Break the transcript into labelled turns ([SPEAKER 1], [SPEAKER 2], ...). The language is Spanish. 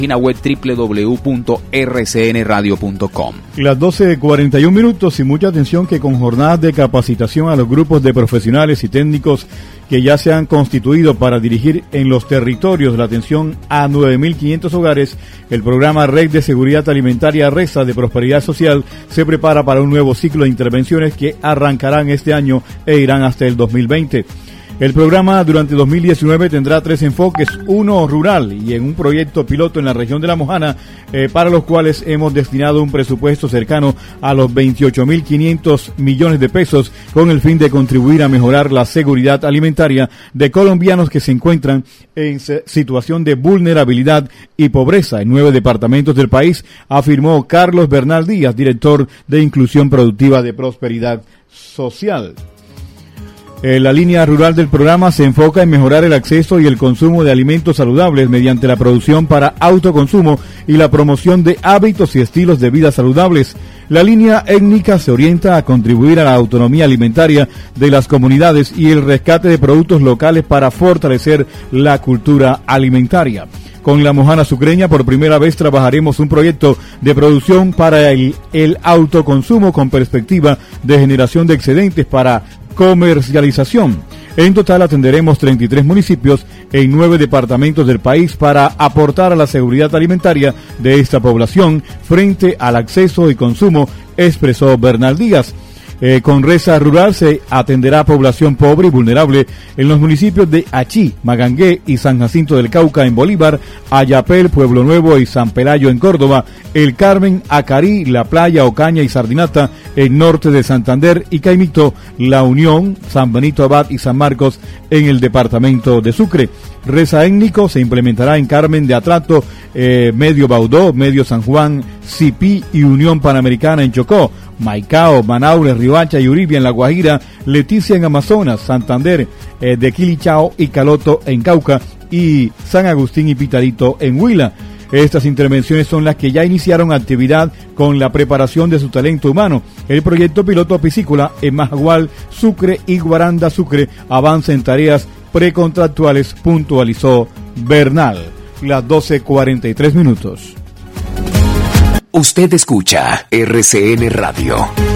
[SPEAKER 1] página web www.rcnradio.com.
[SPEAKER 2] Las 12:41 y mucha atención que con jornadas de capacitación a los grupos de profesionales y técnicos que ya se han constituido para dirigir en los territorios la atención a 9.500 hogares, el programa Red de Seguridad Alimentaria RESA de Prosperidad Social se prepara para un nuevo ciclo de intervenciones que arrancarán este año e irán hasta el 2020. El programa durante 2019 tendrá 3 enfoques, uno rural y en un proyecto piloto en la región de La Mojana, para los cuales hemos destinado un presupuesto cercano a los 28.500 millones de pesos con el fin de contribuir a mejorar la seguridad alimentaria de colombianos que se encuentran en situación de vulnerabilidad y pobreza en 9 departamentos del país, afirmó Carlos Bernal Díaz, director de Inclusión Productiva de Prosperidad Social. La línea rural del programa se enfoca en mejorar el acceso y el consumo de alimentos saludables mediante la producción para autoconsumo y la promoción de hábitos y estilos de vida saludables. La línea étnica se orienta a contribuir a la autonomía alimentaria de las comunidades y el rescate de productos locales para fortalecer la cultura alimentaria. Con La Mojana Sucreña por primera vez trabajaremos un proyecto de producción para el autoconsumo con perspectiva de generación de excedentes para comercialización. En total atenderemos 33 municipios en 9 departamentos del país para aportar a la seguridad alimentaria de esta población frente al acceso y consumo, expresó Bernal Díaz. Con Resa Rural se atenderá a población pobre y vulnerable en los municipios de Achí, Magangué y San Jacinto del Cauca en Bolívar, Ayapel, Pueblo Nuevo y San Pelayo en Córdoba, El Carmen, Acarí, La Playa, Ocaña y Sardinata en norte de Santander y Caimito, La Unión, San Benito Abad y San Marcos en el departamento de Sucre. Resa étnico se implementará en Carmen de Atrato, Medio Baudó, Medio San Juan, Cipí y Unión Panamericana en Chocó, Maicao, Manaure, Riohacha y Uribia en La Guajira, Leticia en Amazonas, Santander, de Quilichao y Caloto en Cauca y San Agustín y Pitalito en Huila. Estas intervenciones son las que ya iniciaron actividad con la preparación de su talento humano. El proyecto piloto piscícola en Majagual, Sucre y Guaranda, Sucre avanza en tareas precontractuales, puntualizó Bernal. Las 12:43.
[SPEAKER 3] Usted escucha RCN Radio.